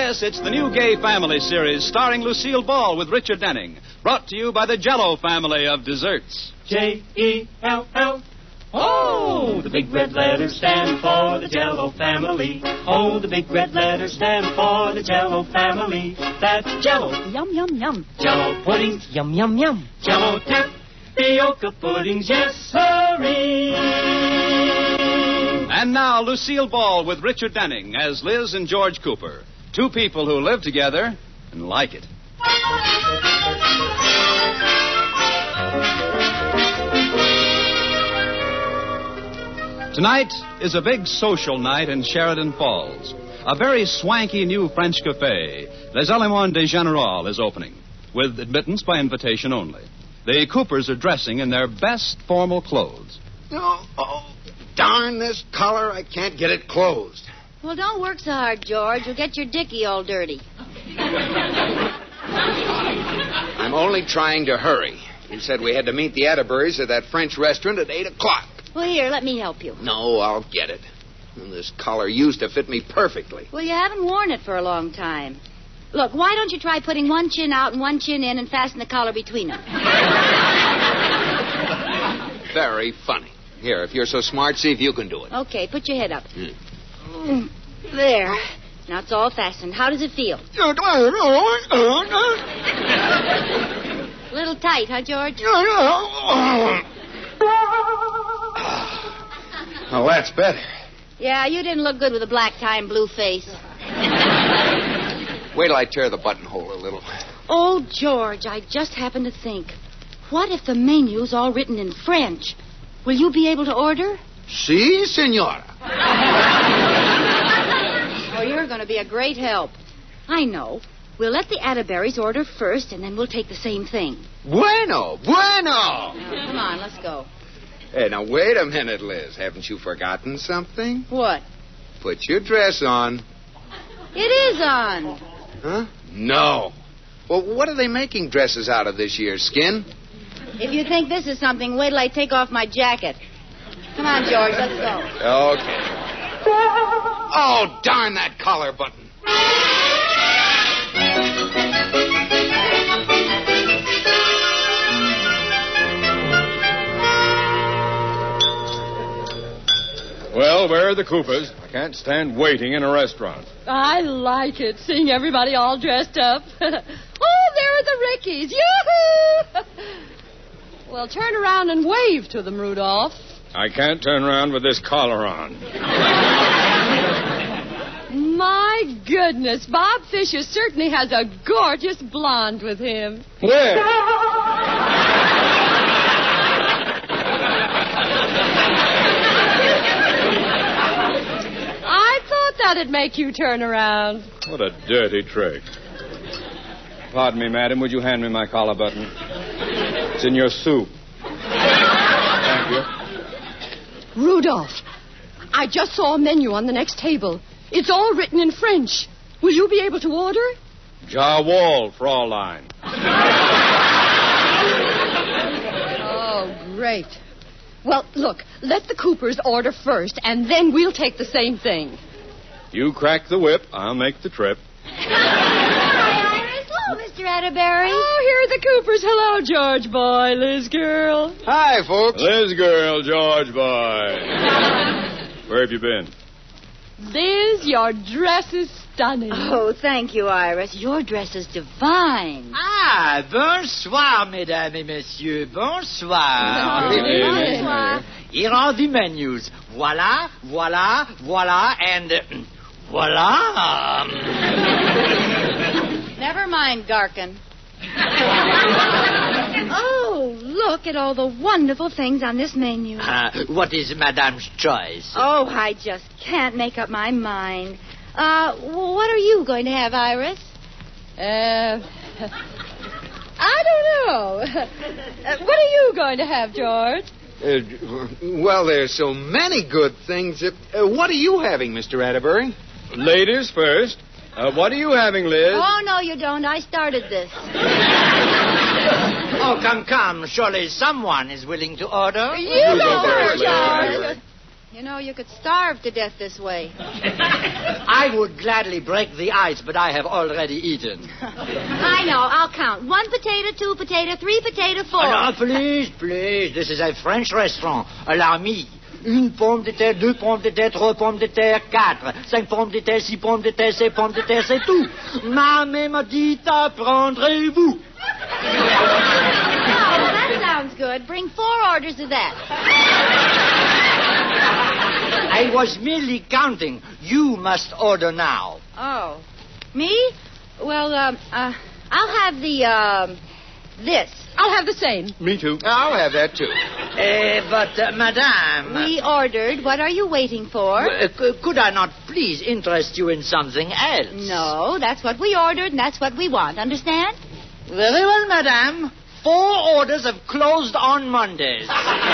Yes, it's the new Gay Family series starring Lucille Ball with Richard Denning. Brought to you by the Jell-O family of desserts. J-E-L-L. Oh, the big red letters stand for the Jell-O family. Oh, the big red letters stand for the Jell-O family. That's Jell-O. Yum, yum, yum. Jell-O puddings. Yum, yum, yum. Jell-O tapioca puddings. Yes, sirree. And now, Lucille Ball with Richard Denning as Liz and George Cooper. Two people who live together and like it. Tonight is a big social night in Sheridan Falls. A very swanky new French cafe, Les Elements de Général, is opening, with admittance by invitation only. The Coopers are dressing in their best formal clothes. Oh, darn this collar. I can't get it closed. Well, don't work so hard, George. You'll get your dickie all dirty. I'm only trying to hurry. You said we had to meet the Atterburys at that French restaurant at 8 o'clock. Well, here, let me help you. No, I'll get it. This collar used to fit me perfectly. Well, you haven't worn it for a long time. Look, why don't you try putting one chin out and one chin in and fasten the collar between them? Very funny. Here, if you're so smart, see if you can do it. Okay, put your head up. There. Now it's all fastened. How does it feel? A little tight, huh, George? Oh, that's better. Yeah, you didn't look good with a black tie and blue face. Wait till I tear the buttonhole a little. Oh, George, I just happened to think. What if the menu's all written in French? Will you be able to order? Si, senora. Oh, you're going to be a great help. I know. We'll let the Atterburys order first, and then we'll take the same thing. Bueno. Now, come on, let's go. Hey, now, wait a minute, Liz. Haven't you forgotten something? What? Put your dress on. It is on. Huh? No. Well, what are they making dresses out of this year, Skin? If you think this is something, wait till I take off my jacket. Come on, George, let's go. Okay. Oh, darn that collar button. Well, where are the Coopers? I can't stand waiting in a restaurant. I like it, seeing everybody all dressed up. Oh, there are the Rickies. Yoo-hoo! Well, turn around and wave to them, Rudolph. I can't turn around with this collar on. My goodness, Bob Fisher certainly has a gorgeous blonde with him. Where? I thought that'd make you turn around. What a dirty trick. Pardon me, madam. Would you hand me my collar button? It's in your soup. Thank you. Rudolph, I just saw a menu on the next table. It's all written in French. Will you be able to order? Jawohl, Fraulein. Oh, great. Well, look, let the Coopers order first, and then we'll take the same thing. You crack the whip, I'll make the trip. Hi, Iris. Hello, Mr. Atterbury. Oh, here are the Coopers. Hello, George boy, Liz girl. Hi, folks. Liz girl, George boy. Where have you been? Liz, your dress is stunning. Oh, thank you, Iris. Your dress is divine. Ah, bonsoir, mesdames et messieurs. Bonsoir. Bonsoir. Here are the menus. Voila, voila, voila, and voila. Never mind, Garkin. Oh, look at all the wonderful things on this menu. What is Madame's choice? Oh, I just can't make up my mind. What are you going to have, Iris? I don't know. What are you going to have, George? Well, there's so many good things. What are you having, Mr. Atterbury? Ladies first. What are you having, Liz? Oh, no, you don't. I started this. Oh, come. Surely someone is willing to order. You go first, first, George. You know, you could starve to death this way. I would gladly break the ice, but I have already eaten. I know. I'll count. 1 potato, 2 potato, 3 potato, 4. Oh, no, please, please. This is a French restaurant. Allow me. 1 pomme de terre, 2 pommes de terre, 3 pommes de terre, 4, 5 pommes de terre, 6 pommes de terre, 7 pommes de terre, c'est tout. Ma mère m'a dit, prendrez-vous? Oh, that sounds good. Bring 4 orders of that. I was merely counting. You must order now. Oh. Me? Well, I'll have this. I'll have the same. Me too. I'll have that, too. But, madame... We ordered. What are you waiting for? Could I not please interest you in something else? No, that's what we ordered, and that's what we want. Understand? Very well, madame. 4 orders have closed on Mondays.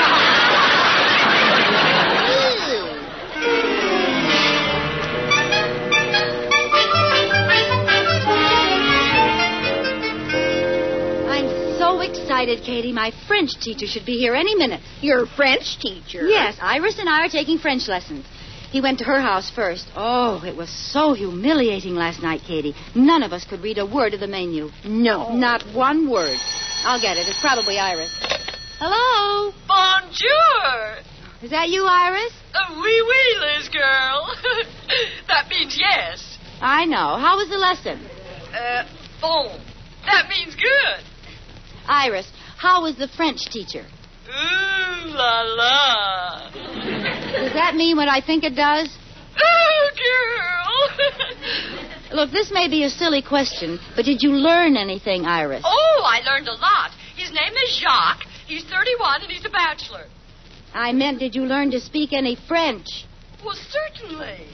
So excited, Katie. My French teacher should be here any minute. Your French teacher? Yes, Iris and I are taking French lessons. He went to her house first. Oh, it was so humiliating last night, Katie. None of us could read a word of the menu. No. Not one word. I'll get it. It's probably Iris. Hello? Bonjour. Is that you, Iris? Oui, oui, Liz girl. That means yes. I know. How was the lesson? Bon. That means good. Iris, how was the French teacher? Ooh la la. Does that mean what I think it does? Oh, girl. Look, this may be a silly question, but did you learn anything, Iris? Oh, I learned a lot. His name is Jacques. He's 31 and he's a bachelor. I meant, did you learn to speak any French? Well, certainly.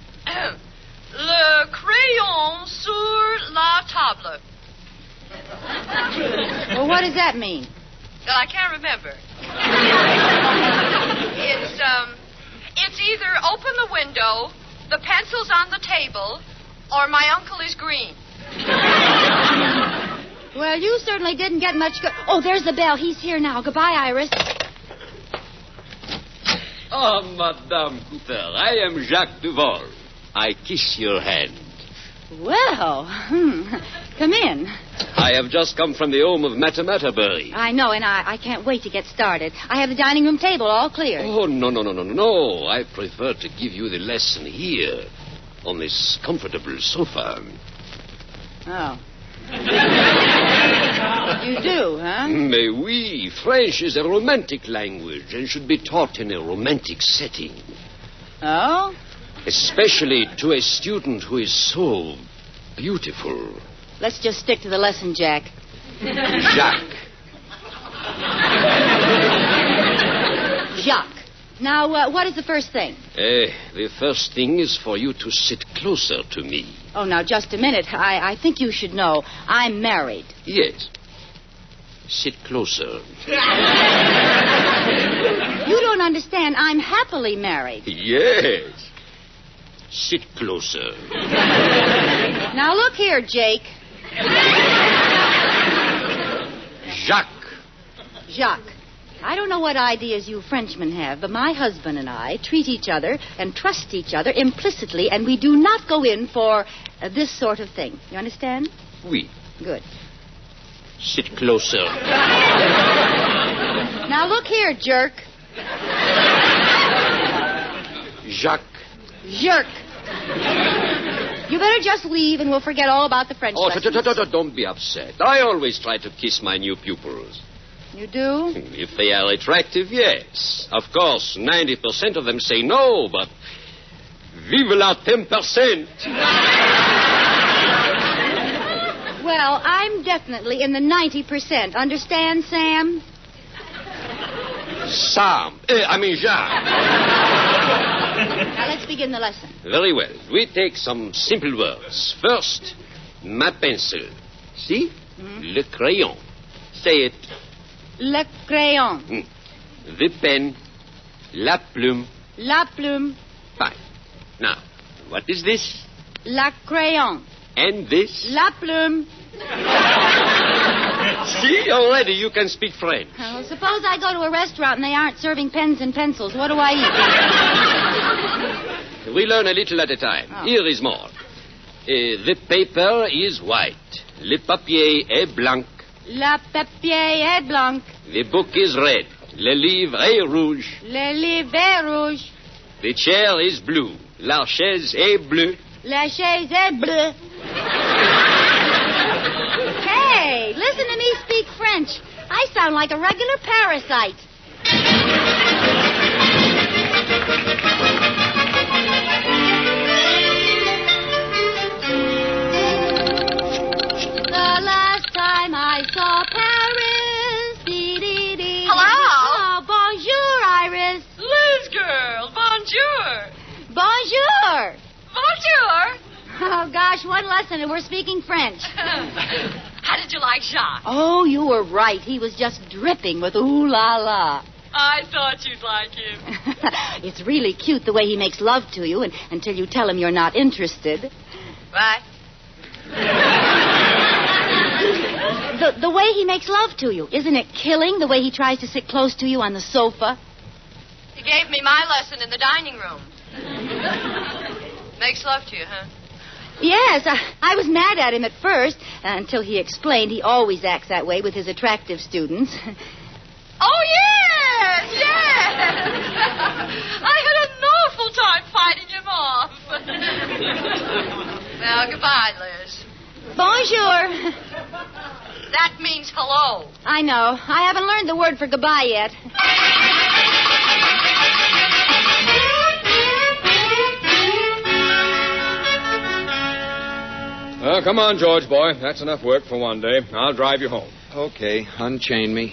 Le crayon sur la table. Well, what does that mean? I can't remember. It's either open the window, the pencil's on the table, or my uncle is green. Well, you certainly didn't get much good. Oh, there's the bell. He's here now. Goodbye, Iris. Ah, Madame Cooper, I am Jacques Duval. I kiss your hand. Well, come in. I have just come from the home of Madame Atterbury. I know, and I can't wait to get started. I have the dining room table all clear. Oh, no. I prefer to give you the lesson here, on this comfortable sofa. Oh. You do, huh? Mais oui, French is a romantic language and should be taught in a romantic setting. Oh? Especially to a student who is so beautiful. Let's just stick to the lesson, Jack. Jacques. Jacques. Now, what is the first thing? The first thing is for you to sit closer to me. Oh, now, just a minute. I think you should know. I'm married. Yes. Sit closer. You don't understand. I'm happily married. Yes. Sit closer. Now, look here, Jake. Jacques. Jacques. I don't know what ideas you Frenchmen have, but my husband and I treat each other and trust each other implicitly, and we do not go in for this sort of thing. You understand? Oui. Good. Sit closer. Now, look here, jerk. Jacques. Jerk. You better just leave, and we'll forget all about the French lessons. Don't be upset. I always try to kiss my new pupils. You do? If they are attractive, yes. Of course, 90% of them say no, but vive la 10%. Well, I'm definitely in the 90%. Understand, Sam? Jacques. Now, let's begin the lesson. Very well. We take some simple words. First, ma pencil. See? Le crayon. Say it. Le crayon. The pen. La plume. La plume. Fine. Now, what is this? La crayon. And this? La plume. See, already you can speak French. Well, suppose I go to a restaurant and they aren't serving pens and pencils. What do I eat? We learn a little at a time. Oh. Here is more. The paper is white. Le papier est blanc. Le papier est blanc. The book is red. Le livre est rouge. Le livre est rouge. The chair is blue. La chaise est bleue. La chaise est bleue. Hey, listen to me speak French. I sound like a regular parasite. The last time I saw Paris, dee-dee-dee. Hello? Oh, bonjour, Iris. Liz girl, bonjour. Bonjour. Bonjour. Oh, gosh, one lesson and we're speaking French. How did you like Jacques? Oh, you were right. He was just dripping with ooh la la. I thought you'd like him. It's really cute the way he makes love to you until you tell him you're not interested. Right. The way he makes love to you. Isn't it killing the way he tries to sit close to you on the sofa? He gave me my lesson in the dining room. Makes love to you, huh? Yes, I was mad at him at first until he explained he always acts that way with his attractive students. Oh, yes, yes. I had an awful time fighting him off. Well, goodbye, Liz. Bonjour. That means hello. I know. I haven't learned the word for goodbye yet. Come on, George, boy. That's enough work for one day. I'll drive you home. Okay, unchain me.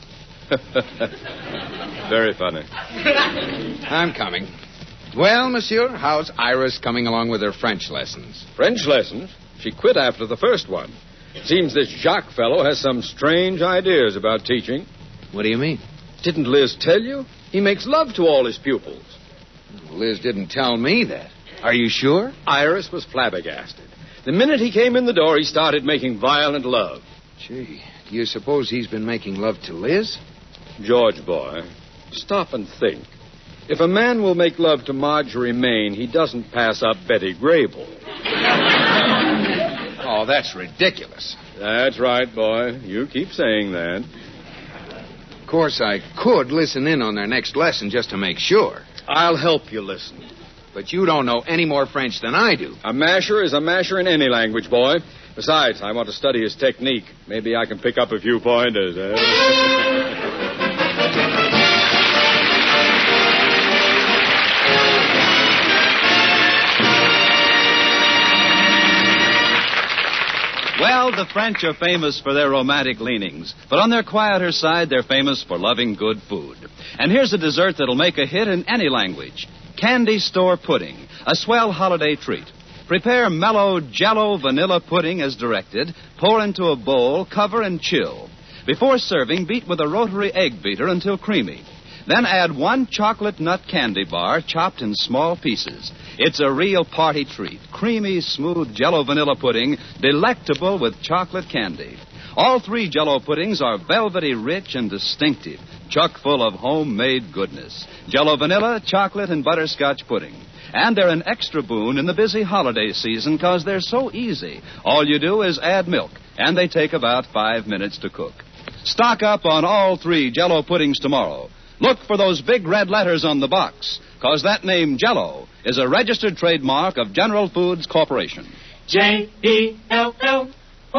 Very funny. I'm coming. Well, monsieur, how's Iris coming along with her French lessons? French lessons? She quit after the first one. Seems this Jacques fellow has some strange ideas about teaching. What do you mean? Didn't Liz tell you? He makes love to all his pupils. Liz didn't tell me that. Are you sure? Iris was flabbergasted. The minute he came in the door, he started making violent love. Gee, do you suppose he's been making love to Liz? George, boy, stop and think. If a man will make love to Marjorie Main, he doesn't pass up Betty Grable. Oh, that's ridiculous. That's right, boy. You keep saying that. Of course, I could listen in on their next lesson just to make sure. I'll help you listen. But you don't know any more French than I do. A masher is a masher in any language, boy. Besides, I want to study his technique. Maybe I can pick up a few pointers. Well, the French are famous for their romantic leanings, but on their quieter side, they're famous for loving good food. And here's a dessert that'll make a hit in any language. Candy Store Pudding, a swell holiday treat. Prepare mellow Jell-O vanilla pudding as directed, pour into a bowl, cover and chill. Before serving, beat with a rotary egg beater until creamy. Then add 1 chocolate nut candy bar chopped in small pieces. It's a real party treat. Creamy, smooth Jell-O vanilla pudding, delectable with chocolate candy. All 3 Jell-O puddings are velvety rich and distinctive, chock full of homemade goodness. Jell-O vanilla, chocolate, and butterscotch pudding. And they're an extra boon in the busy holiday season because they're so easy. All you do is add milk, and they take about 5 minutes to cook. Stock up on all 3 Jell-O puddings tomorrow. Look for those big red letters on the box, because that name Jell-O is a registered trademark of General Foods Corporation. Jell-O.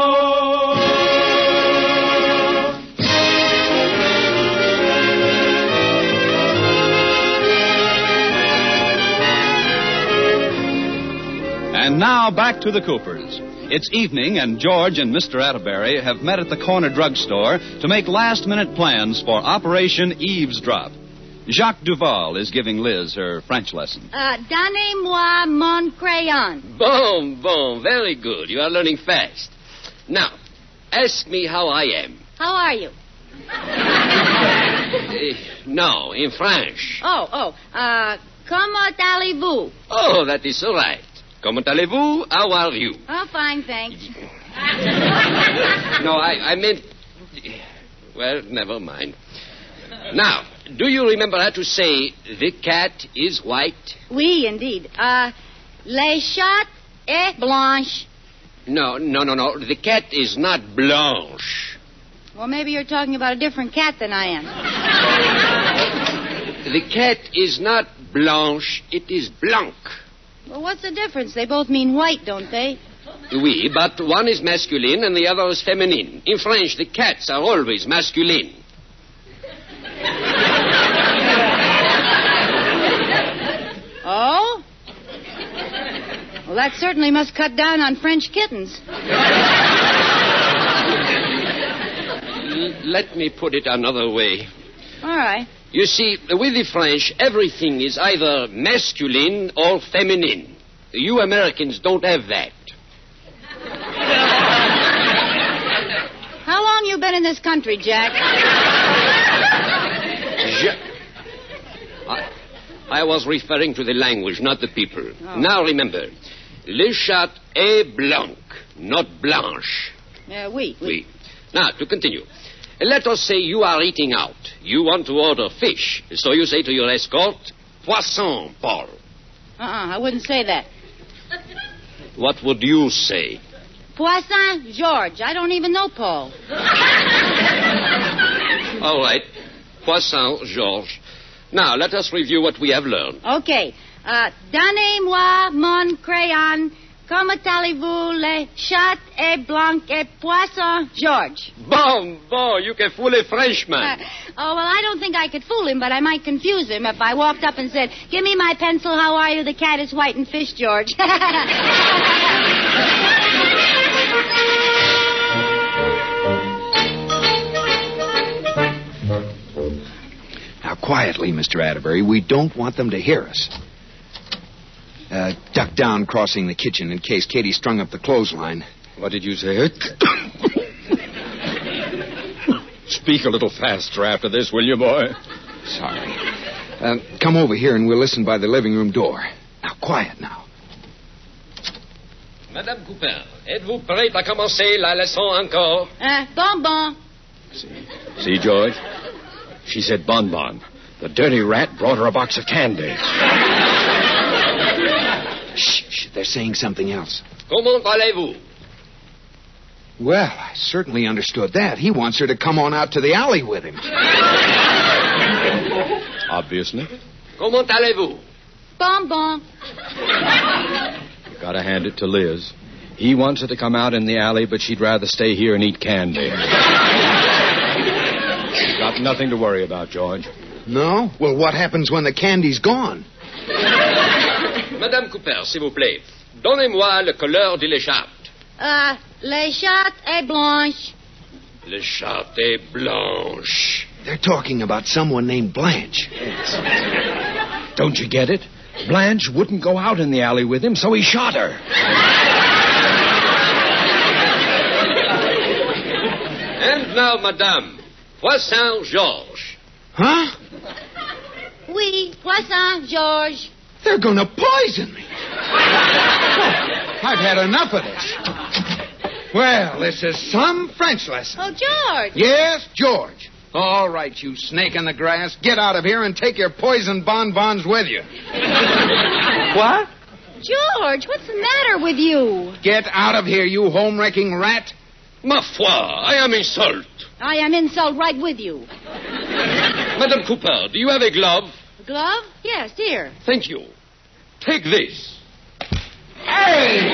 And now back to the Coopers. It's evening, and George and Mr. Atterbury have met at the corner drugstore to make last-minute plans for Operation Eavesdrop. Jacques Duval is giving Liz her French lesson. Donnez-moi mon crayon. Bon, very good. You are learning fast. Now, ask me how I am. How are you? No, in French. Comment allez-vous? Oh, that is all right. Comment allez-vous? How are you? Oh, fine, thanks. No, I meant... Well, never mind. Now, do you remember how to say the cat is white? Oui, indeed. Les chats est blanche. No. The cat is not blanche. Well, maybe you're talking about a different cat than I am. The cat is not blanche, it is blanc. Well, what's the difference? They both mean white, don't they? Oui, but one is masculine and the other is feminine. In French, the cats are always masculine. Oh? Well, that certainly must cut down on French kittens. Let me put it another way. All right. You see, with the French, everything is either masculine or feminine. You Americans don't have that. How long you been in this country, Jack? I was referring to the language, not the people. Oh. Now remember, le chat est blanc, not blanche. Oui. Now, to continue. Let us say you are eating out. You want to order fish. So you say to your escort, poisson, Paul. I wouldn't say that. What would you say? Poisson, George. I don't even know Paul. All right. Poisson, Georges. Now, let us review what we have learned. Okay. Donnez-moi mon crayon. Comment allez-vous, les chats et blanc et poisson, George? Bon, you can fool a Frenchman. Well, I don't think I could fool him, but I might confuse him if I walked up and said, give me my pencil, how are you? The cat is white and fish, George. Now, quietly, Mr. Atterbury. We don't want them to hear us. Duck down crossing the kitchen in case Katie strung up the clothesline. What did you say? Speak a little faster after this, will you, boy? Sorry. Come over here and we'll listen by the living room door. Now, quiet now. Madame Cooper, êtes-vous prête à commencer la leçon encore? Bonbon. See, George? She said bonbon. The dirty rat brought her a box of candy. Shh, they're saying something else. Comment allez-vous? Well, I certainly understood that. He wants her to come on out to the alley with him. Obviously. Comment allez-vous? Bonbon. You gotta hand it to Liz. He wants her to come out in the alley, but she'd rather stay here and eat candy. Got nothing to worry about, George. No? Well, what happens when the candy's gone? Madame Cooper, s'il vous plaît. Donnez-moi le couleur de l'écharpe. Les chats et blanche. L'écharpe est blanche. They're talking about someone named Blanche. Don't you get it? Blanche wouldn't go out in the alley with him, so he shot her. And now, madame, Poisson Georges. Huh? Oui, poisson, George. They're going to poison me. I've had enough of this. Well, this is some French lesson. Oh, George. Yes, George. All right, you snake in the grass. Get out of here and take your poison bonbons with you. What? George, what's the matter with you? Get out of here, you home-wrecking rat. Ma foi, I am insult. I am insult right with you. Madame Cooper, do you have a glove? Glove? Yes, here. Thank you. Take this. Hey!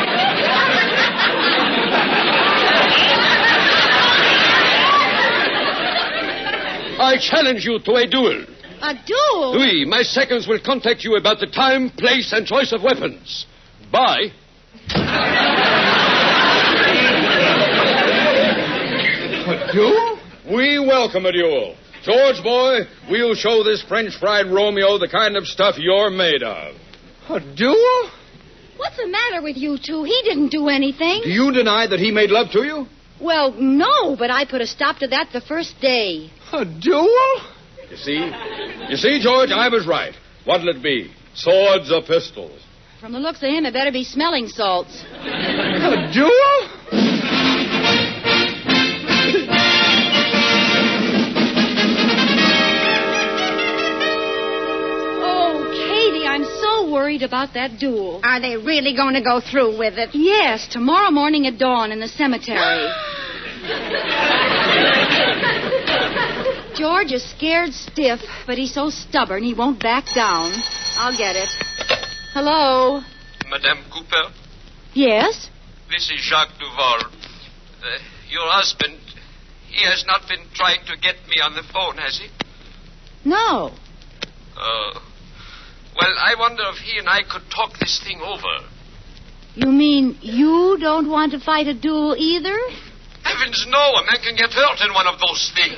I challenge you to a duel. A duel? Oui, my seconds will contact you about the time, place, and choice of weapons. Bye. A duel? We welcome a duel. George, boy, we'll show this French fried Romeo the kind of stuff you're made of. A duel? What's the matter with you two? He didn't do anything. Do you deny that he made love to you? Well, no, but I put a stop to that the first day. A duel? You see, George, I was right. What'll it be? Swords or pistols? From the looks of him, it better be smelling salts. A duel? so worried about that duel. Are they really going to go through with it? Yes, tomorrow morning at dawn in the cemetery. George is scared stiff, but he's so stubborn he won't back down. I'll get it. Hello? Madame Cooper, Yes? this is Jacques Duval. Your husband, he has not been trying to get me on the phone, has he? No. Well, I wonder if he and I could talk this thing over. You mean you don't want to fight a duel either? Heavens, no. A man can get hurt in one of those things.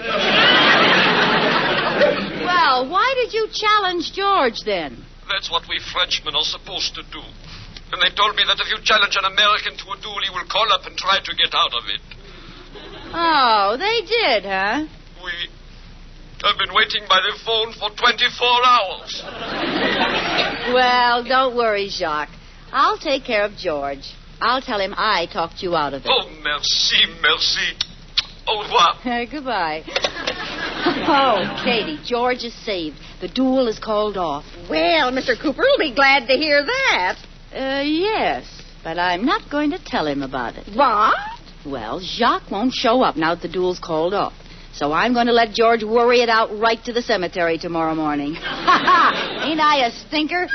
Well, why did you challenge George then? That's what we Frenchmen are supposed to do. And they told me that if you challenge an American to a duel, he will call up and try to get out of it. Oh, they did, huh? I've been waiting by the phone for 24 hours. Well, don't worry, Jacques. I'll take care of George. I'll tell him I talked you out of it. Oh, merci, merci. Au revoir. Goodbye. Oh, Katie, George is saved. The duel is called off. Well, Mr. Cooper will be glad to hear that. Yes, but I'm not going to tell him about it. What? Well, Jacques won't show up now that the duel's called off. So I'm going to let George worry it out right to the cemetery tomorrow morning. Ain't I a stinker?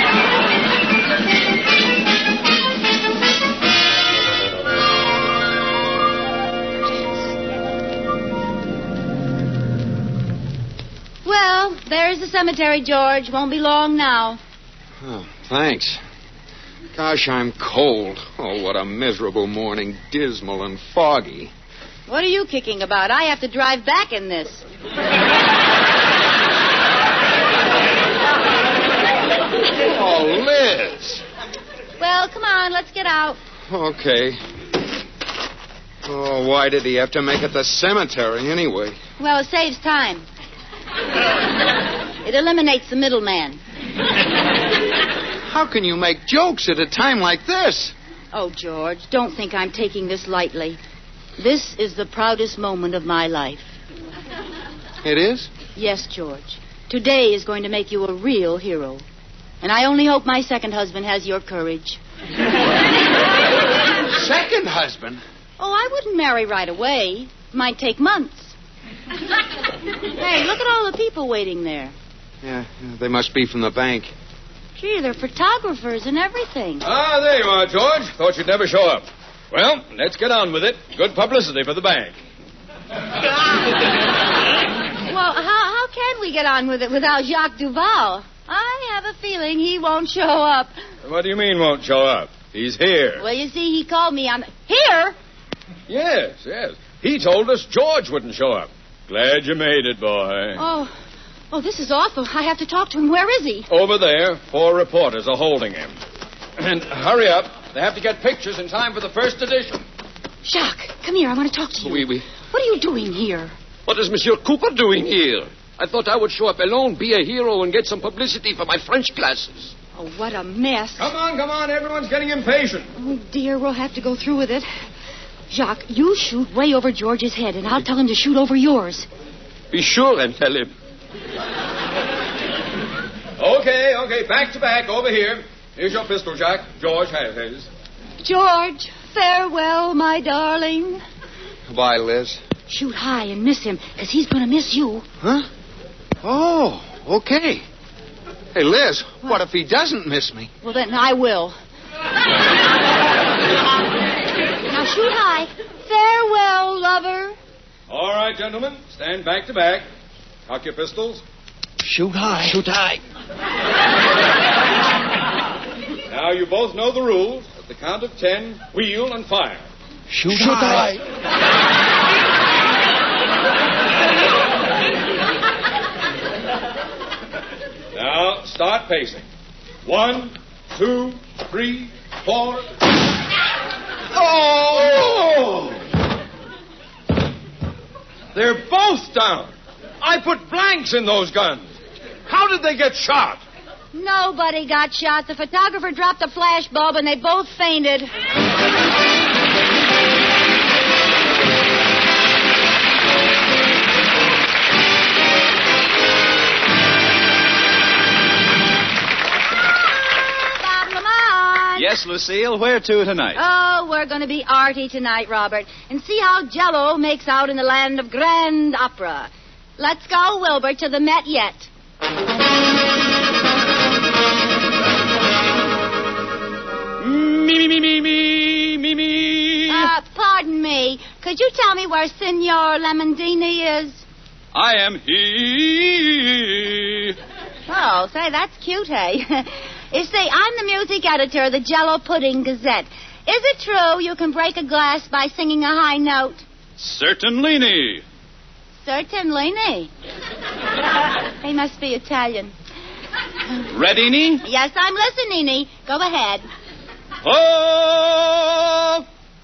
Well, there's the cemetery, George. Won't be long now. Oh, thanks. Gosh, I'm cold. Oh, what a miserable morning. Dismal and foggy. What are you kicking about? I have to drive back in this. Oh, Liz. Well, come on, let's get out. Okay. Oh, why did he have to make it the cemetery anyway? Well, it saves time. It eliminates the middleman. How can you make jokes at a time like this? Oh, George, don't think I'm taking this lightly. This is the proudest moment of my life. It is? Yes, George. Today is going to make you a real hero. And I only hope my second husband has your courage. Second husband? Oh, I wouldn't marry right away. Might take months. Hey, look at all the people waiting there. Yeah, they must be from the bank. Gee, they're photographers and everything. Ah, there you are, George. Thought you'd never show up. Well, let's get on with it. Good publicity for the bank. Well, how can we get on with it without Jacques Duval? I have a feeling he won't show up. What do you mean won't show up? He's here. Well, you see, he called me on... Here? Yes. He told us George wouldn't show up. Glad you made it, boy. Oh, this is awful. I have to talk to him. Where is he? Over there, 4 reporters are holding him. And hurry up. They have to get pictures in time for the first edition. Jacques, come here. I want to talk to you. Oui. What are you doing here? What is Monsieur Cooper doing here? I thought I would show up alone, be a hero, and get some publicity for my French classes. Oh, what a mess. Come on. Everyone's getting impatient. Oh, dear, we'll have to go through with it. Jacques, you shoot way over George's head, and I'll tell him to shoot over yours. Be sure and tell him. Okay. Back to back, over here. Here's your pistol, Jack. George has his. George, farewell, my darling. Bye, Liz. Shoot high and miss him, because he's going to miss you. Huh? Oh, okay. Hey, Liz, what if he doesn't miss me? Well, then I will. Now shoot high. Farewell, lover. All right, gentlemen. Stand back to back. Cock your pistols. Shoot high. Shoot high. Now, you both know the rules. At the count of 10, wheel and fire. Shoot high. Now, start pacing. 1, 2, 3, 4. Oh! They're both down. I put blanks in those guns. How did they get shot? Nobody got shot. The photographer dropped a flash bulb, and they both fainted. Yes, Lucille, where to tonight? Oh, we're going to be arty tonight, Robert, and see how Jell-O makes out in the land of grand opera. Let's go, Wilbur, to the Met yet. Me. Pardon me. Could you tell me where Signor Lamandini is? I am he. Oh, say, that's cute, hey? You see, I'm the music editor of the Jell-O Pudding Gazette. Is it true you can break a glass by singing a high note? Certainly. Certainly. He must be Italian. Ready, Nee? Yes, I'm listening, Nee. Go ahead. Oh!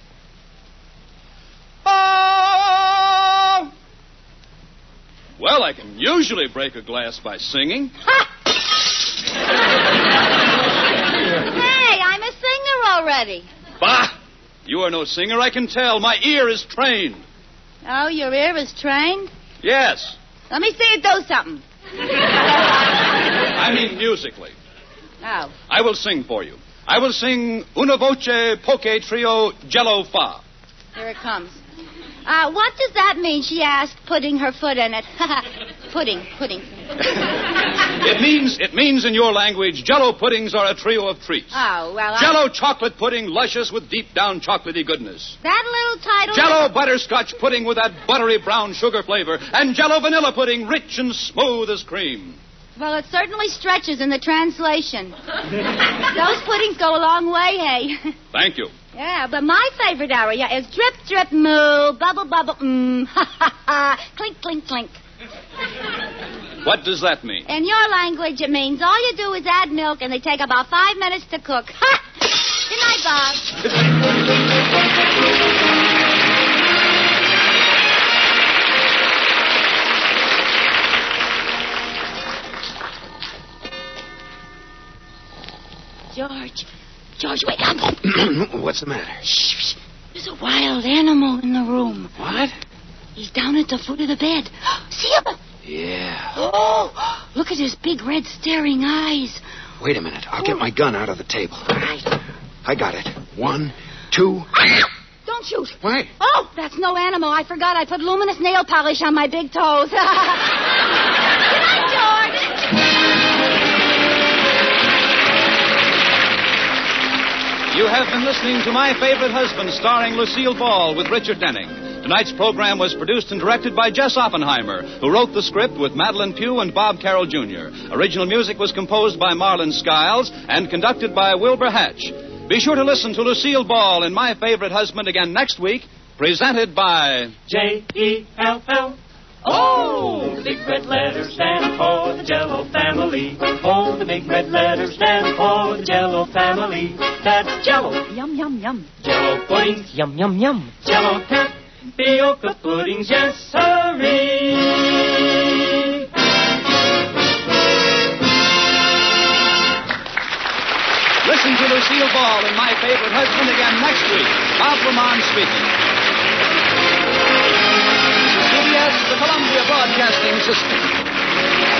Oh! Well, I can usually break a glass by singing. Hey, I'm a singer already. Bah! You are no singer, I can tell. My ear is trained. Oh, your ear is trained? Yes. Let me see it do something. I mean musically. Oh. I will sing for you. I will sing Una Voce Poke Trio Jell-O Fa. Here it comes. What does that mean? She asked, putting her foot in it. Pudding. It means in your language, Jell-O puddings are a trio of treats. Oh, well, Jell-O chocolate pudding, luscious with deep down chocolatey goodness. That little title... Jell-O butterscotch pudding with that buttery brown sugar flavor. And Jell-O vanilla pudding, rich and smooth as cream. Well, it certainly stretches in the translation. Those puddings go a long way, hey? Thank you. Yeah, but my favorite aria is drip, drip, moo, bubble, bubble, ha, ha, ha, clink, clink, clink. What does that mean? In your language, it means all you do is add milk and they take about 5 minutes to cook. Ha! Good night, Bob. George, wake up. What's the matter? Shh. There's a wild animal in the room. What? He's down at the foot of the bed. See him? Yeah. Oh, look at his big red staring eyes. Wait a minute. I'll get my gun out of the table. All right. I got it. 1, 2... Don't shoot. Why? Oh, that's no animal. I forgot I put luminous nail polish on my big toes. Good night, George. You have been listening to My Favorite Husband, starring Lucille Ball with Richard Denning. Tonight's program was produced and directed by Jess Oppenheimer, who wrote the script with Madeline Pugh and Bob Carroll Jr. Original music was composed by Marlon Skiles and conducted by Wilbur Hatch. Be sure to listen to Lucille Ball in My Favorite Husband again next week, presented by Jell. Oh, the big red letters stand for the Jell-O family. Oh, the big red letters stand for the Jell-O family. That's Jell-O. Yum, yum, yum. Jell-O puddings. Yum, yum, yum. Jell-O tapioca puddings, yes, sirree. Listen to Lucille Ball in My Favorite Husband again next week. Bob Lamont speaking. CBS, the Columbia Broadcasting System.